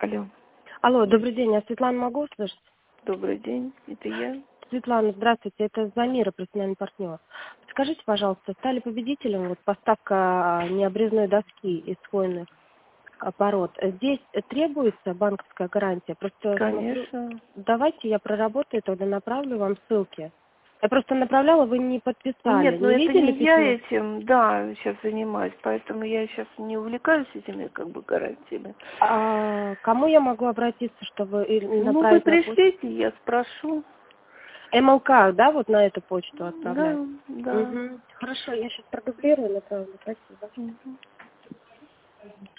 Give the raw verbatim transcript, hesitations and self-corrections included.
Алло, Алло, добрый день, я Светлану могу услышать? добрый день, это я. Светлана, здравствуйте, это Замира, профессиональный партнер. Скажите, пожалуйста, стали победителем вот поставка необрезной доски из хвойных а, пород. Здесь требуется банковская гарантия? Просто смотрю, Конечно. давайте я проработаю, тогда направлю вам ссылки. Я просто направляла, вы не подписали. Нет, но Не это не видели я письмо? этим, да, сейчас занимаюсь, поэтому я сейчас не увлекаюсь этими как бы гарантиями. А кому я могу обратиться, чтобы и Ну, вы направить на почту? пришлите, я спрошу. МЛК, да, вот на эту почту отправлять? Да, да. Угу. Хорошо, я сейчас продублирую, направлю. Спасибо. Мгм.